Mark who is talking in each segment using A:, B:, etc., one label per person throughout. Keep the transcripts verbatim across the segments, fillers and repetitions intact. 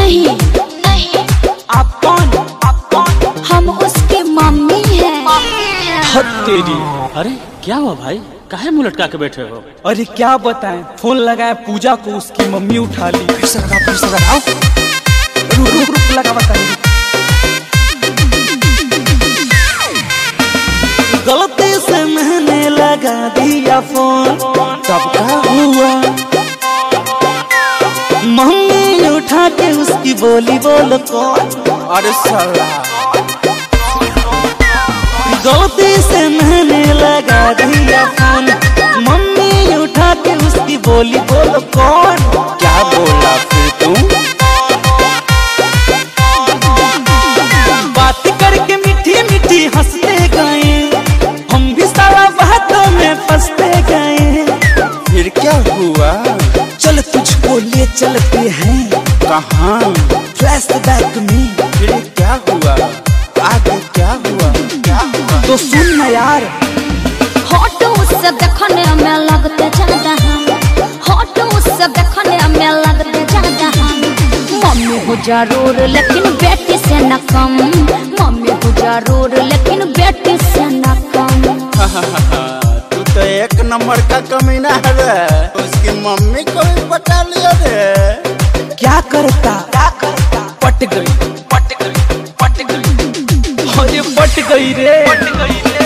A: नहीं नहीं।
B: आप कौन? आप कौन?
A: हम उसकी मम्मी हैं।
B: हद तेरी।
C: अरे क्या हुआ भाई, काहे मुंह लटका के बैठे हो?
B: अरे क्या बताएं, फोन लगाया पूजा को, उसकी मम्मी उठा ली।
D: फिर से लगा फिर से लगाओ।
B: रुक रुक रुक लगा बताइए। गलती से मैंने लगा दिया फोन,
D: तब क्या हुआ?
B: मम्मी उठा के उसकी बोली बोल कौन।
D: अरे साला
B: गलती से मैंने लगा दिया फोन, मम्मी उठा के उसकी बोली बोल कौन।
D: क्या बोला फिर तुम?
B: बात करके मीठी मीठी हंसते गए, हम भी सारा बातों में फंसते गए।
D: फिर क्या हुआ?
B: चल तुझको ले चलते हैं
D: कहाँ?
B: फ्लैशबैक में।
D: फिर क्या हुआ? आगे क्या हुआ? क्या हुआ?
B: तो सुन ना यार।
A: फोटो उससे देखने में लगते ज्यादा हम, फोटो उससे देखने में लगते ज्यादा हम। मम्मी हो जरूर लेकिन बेटी से न कम, मम्मी हो जरूर लेकिन बेटी से न कम।
D: तू तो एक नंबर का कमीना है रे। उसकी मम्मी को भी पटा लिया रे।
B: क्या करता क्या करता पट गई पट गई पट गई। अरे पट गई रे पट गई रे।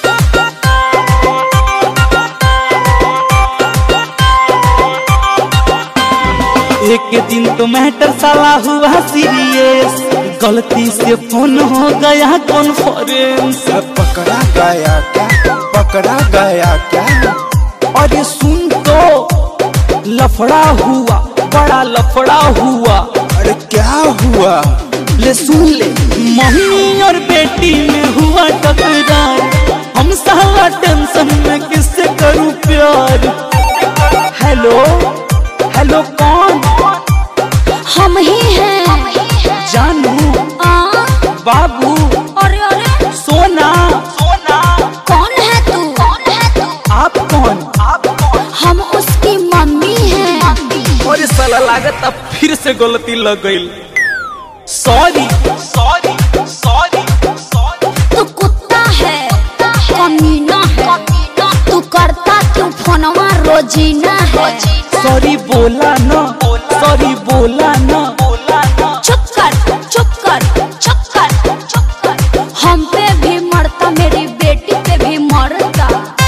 B: एक दिन तो मैटर साला हुआ सीरियस, गलती से फोन हो गया कॉन्फ्रेंस।
D: पकड़ा गया क्या? पकड़ा गया क्या?
B: अरे सुन तो, लफड़ा हुआ, बड़ा लफड़ा हुआ।
D: अरे क्या हुआ?
B: ले सुन ले, मम्मी और बेटी में हुआ टकरार। हम साला टेंशन में किससे करूं प्यार। हेलो हेलो कौन?
A: हम ही हैं
B: जानू,
A: आ,
B: बाबू,
A: अरे अरे
B: सोना सोना।
A: कौन है तू? कौन है तू?
B: आप कौन? आप कौन?
A: हम उसकी मम्मी हैं।
B: अरे साला लागत अब फिर से गलती लग गई। Sorry sorry sorry sorry.
A: तू कुत्ता है, कमीना है, तू करता क्यों फोनवा रोजीना है।
B: सॉरी बोला ना, सॉरी बोला ना, बोला ना।
A: चुप कर चुप कर चुप कर चुप कर। हम पे भी मरता, मेरी बेटी पे भी मरता।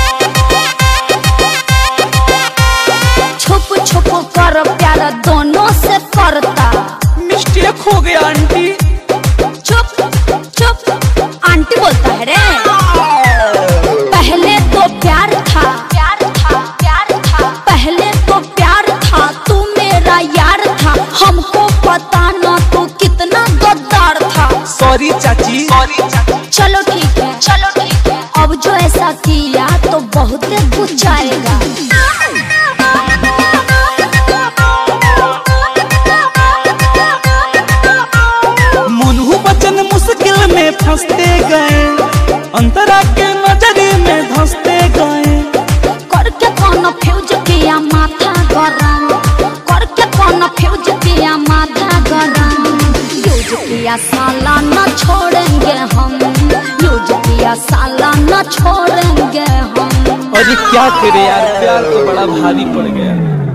A: छुप छुप कर प्यार दोनों से करता।
B: मिस्टेक हो गया आंटी।
A: चुप चुप, आंटी बोलता है रे। पहले तो प्यार था प्यार था प्यार था, पहले तो प्यार था, तू मेरा यार था। हमको पता ना तू कितना गद्दार था।
B: सॉरी चाची, सॉरी चाची।
A: चलो ठीक है चलो ठीक है, अब जो ऐसा किया तो बहुत कुछ आएगा।
B: मुन्हू बचन मुश्किल में फंसते गए, अंतरा के नजरे में धंसते गए।
A: करके कौन फ्यूज किया माथा गरम, करके कौन फ्यूज किया माथा गरम। यूज किया साला न छोड़ेंगे हम, यूज किया साला न छोड़ेंगे हम।
B: अरे क्या करे यार, प्यार तो बड़ा भारी पड़ गया।